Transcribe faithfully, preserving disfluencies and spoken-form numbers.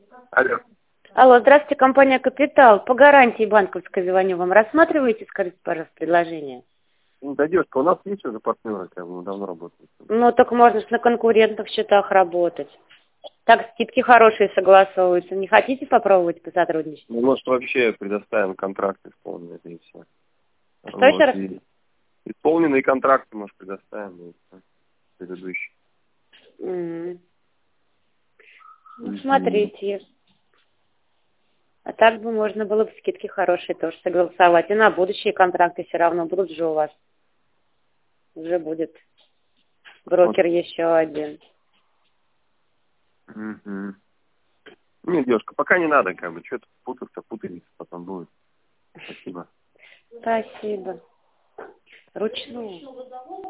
Алло. Алло, здравствуйте, компания «Капитал». По гарантии банковской звоню вам. Рассматриваете, скажите, пожалуйста, предложение? Ну, да, девушка, у нас есть уже партнеры, как бы, мы давно работаем. Ну, так можно ж на конкурентных счетах работать. Так скидки хорошие согласовываются. Не хотите попробовать посотрудничать? Ну, может, вообще предоставим контракт исполненный, и все. Что еще Вот, раз? и исполненные контракты, может, предоставим, и всё, предыдущие. М. Ну, И- смотрите. А так бы можно было бы скидки хорошие тоже согласовать. И на будущие контракты все равно будут же у вас. Уже будет вот. брокер еще один. Мгм. Нет, девушка, пока не надо, как бы, что-то путаться, путаница потом будет. Спасибо. Спасибо. Ручную.